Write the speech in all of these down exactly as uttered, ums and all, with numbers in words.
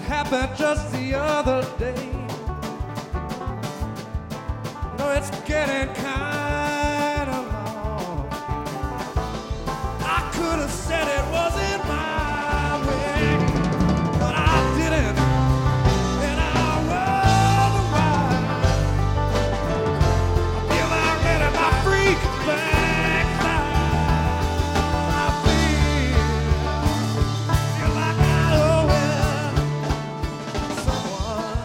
happened just the other day. No, it's getting kind of long. I could have said it wasn't my way, but I didn't. And I rolled around. I feel like getting my freak back now. I feel, feel like I owe it someone.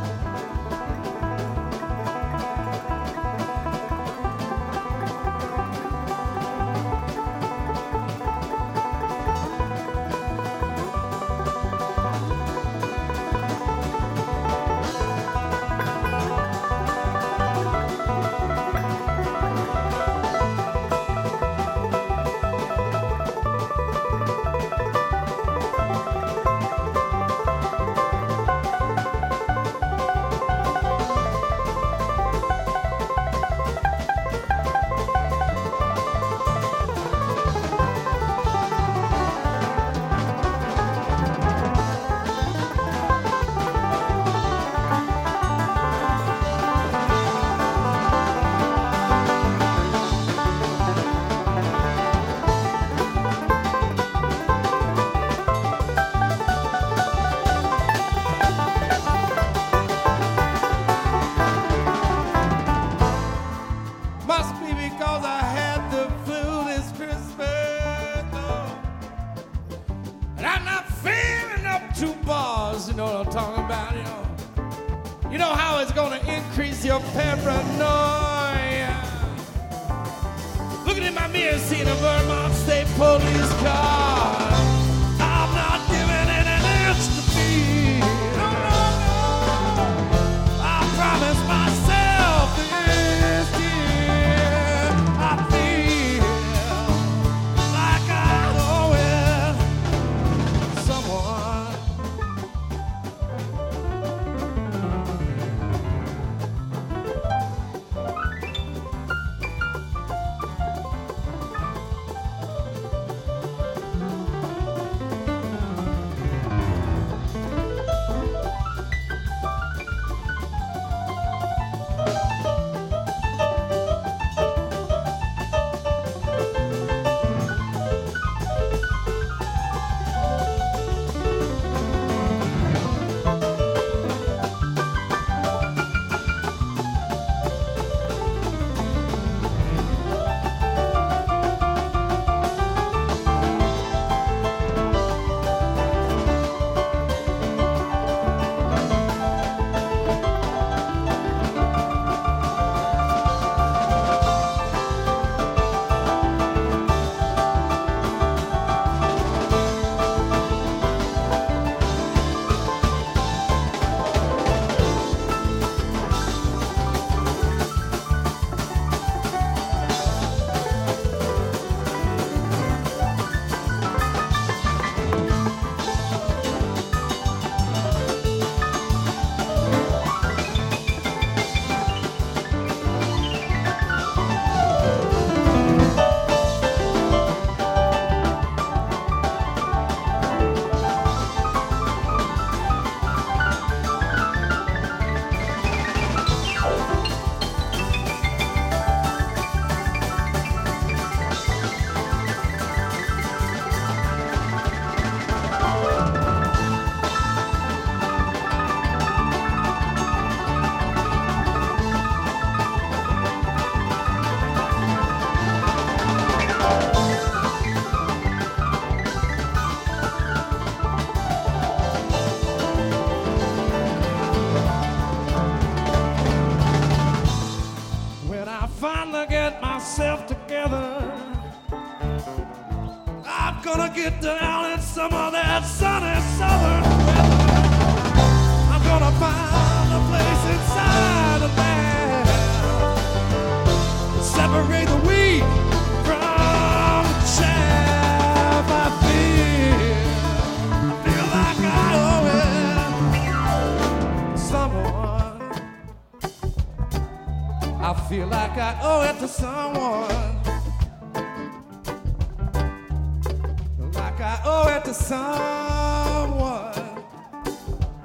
Must be because I had the flu this Christmas, Lord. And I'm not feeling up to bars, you know what I'm talking about, you know. You know how it's gonna increase your paranoia. Looking in my mirror, seeing a Vermont State Police car. I'm not giving it an inch to be. No, no, no. I promise myself this year I feel like I owe it someone. Finally get myself together, I'm gonna get down in some of that sunny southern weather. I'm gonna find a place inside the land, separate the wheat from the chaff. I feel, I feel like I owe it someone. I feel like I owe it to someone. Like I owe it to someone.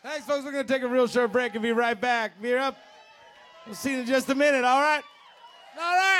Thanks, folks. We're going to take a real short break and be right back. Be up. We'll see you in just a minute, all right? All right.